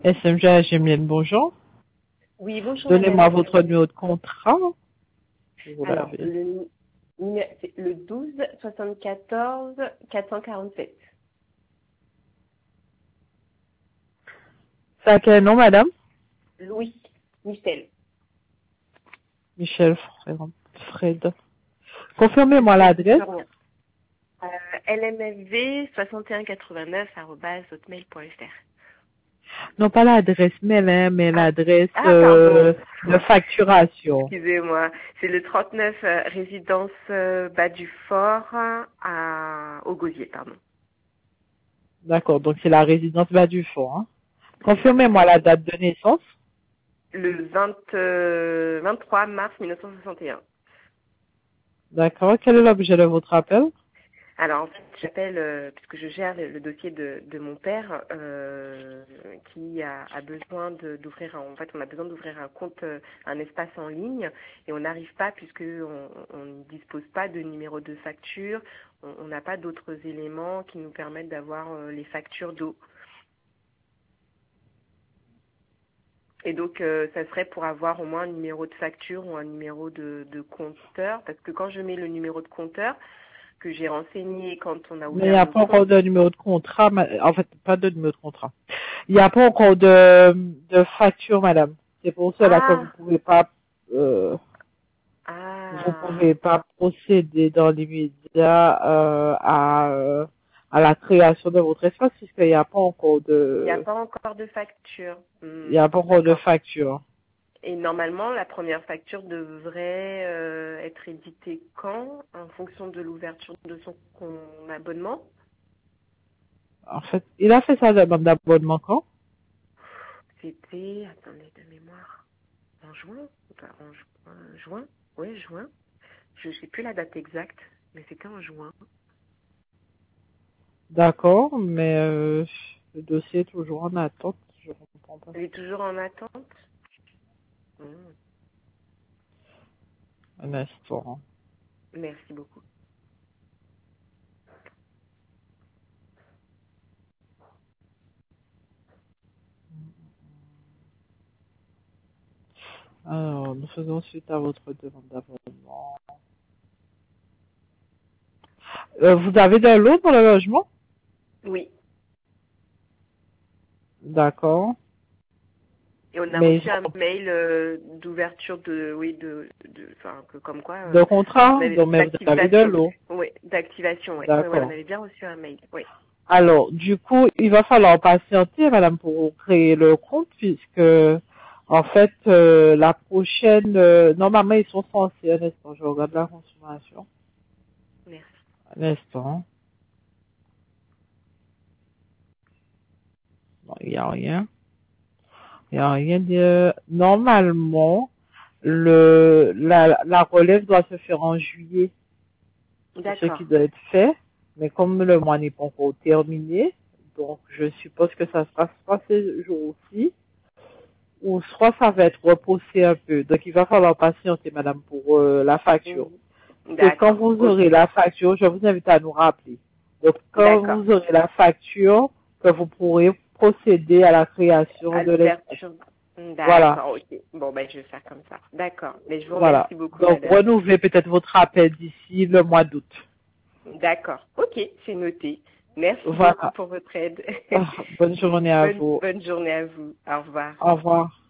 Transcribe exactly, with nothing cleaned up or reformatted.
S M G Gemien, bonjour. Oui, bonjour. Donnez-moi votre numéro de contrat. Vous Alors, l'avez. le, numé- c'est le douze soixante-quatorze quatre cent quarante-sept. C'est à quel nom, madame? Louis Michel. Michel Fred. Fred. Confirmez-moi l'adresse. Euh, L M F V soixante et un quatre-vingt-neuf arobase hotmail point fr. Non, pas l'adresse mail, hein, mais Ah, l'adresse ah euh, pardon. de facturation. Excusez-moi. C'est le trente-neuf euh, résidence euh, Bas du Fort à au Gosier, pardon. D'accord, donc c'est la résidence bas du fond. Hein. C'est ça. Confirmez-moi la date de naissance. Le vingt, euh, vingt-trois mars mille neuf cent soixante et un. D'accord, quel est l'objet de votre appel? Alors en fait, j'appelle euh, puisque je gère le, le dossier de, de mon père euh, qui a, a besoin de- d'ouvrir. un- En fait, on a besoin d'ouvrir un compte, euh, un espace en ligne, et on n'arrive pas puisque on, on ne dispose pas de numéro de facture. On on n'a pas d'autres éléments qui nous permettent d'avoir euh, les factures d'eau. Et donc, euh, ça serait pour avoir au moins un numéro de facture ou un numéro de, de compteur, parce que quand je mets le numéro de compteur que j'ai renseigné quand on a Mais il n'y ouvert a le pas encore compte. de numéro de contrat. ma- En fait, pas de numéro de contrat. Il n'y a pas encore de, de facture, madame. C'est pour cela que vous Ah, pouvez pas, euh, vous ah, pouvez pas procéder dans l'immédiat euh, à, euh, à la création de votre espace puisqu'il n'y a pas encore il n'y a de, pas encore de facture. il y Hmm, a pas encore de d'accord. facture. Et normalement, la première facture devrait euh, être éditée quand, en fonction de l'ouverture de son con- abonnement? En fait, il a fait sa demande d'abonnement quand? C'était, attendez, de mémoire, en juin? Enfin, en ju- euh, juin? Oui, juin. Je ne sais plus la date exacte, mais c'était en juin. D'accord, mais euh, le dossier est toujours en attente. Je comprends pas. Elle est toujours en attente? Hmm, Un instant. merci beaucoup. Alors, nous faisons suite à votre demande d'abonnement. Euh, vous avez de l'eau pour le logement? Oui. D'accord. Et on a Mais reçu ils un ont mail euh, d'ouverture de, oui, de, de, enfin, que comme quoi, euh, de on contrat, avait donc mais vous avez de d'activation. l'eau. Oui, d'activation, oui. Oui, ouais, on D'accord. avait bien reçu un mail. Oui. Alors, du coup, il va falloir patienter, madame, pour créer le compte, puisque, en fait, euh, la prochaine, euh, normalement, ils sont censés, un instant, je regarde la consommation. Merci. Un instant. Non, il n'y a rien. Il n'y a rien de, normalement, le, la, la relève doit se faire en juillet. C'est ce qui D'accord. doit être fait. Mais comme le mois n'est pas encore terminé, donc je suppose que ça se passe pas ces jours-ci, ou soit ça va être repoussé un peu. Donc il va falloir patienter, madame, pour euh, la facture. Mhm. Que quand D'accord. vous Ok. aurez la facture, je vous invite à nous rappeler. Donc quand D'accord. vous aurez la facture, que vous pourrez procéder à la création À de l'espace. l'ouverture. Voilà. D'accord. Ok. Bon, ben, je vais faire comme ça. D'accord. Mais je vous Voilà. remercie beaucoup, Donc madame. renouvelez peut-être votre appel d'ici le mois d'août. D'accord. Ok, c'est noté. Merci beaucoup Voilà. pour votre aide. Ah, bonne journée à bonne, vous. bonne journée à vous. Au revoir. Au revoir.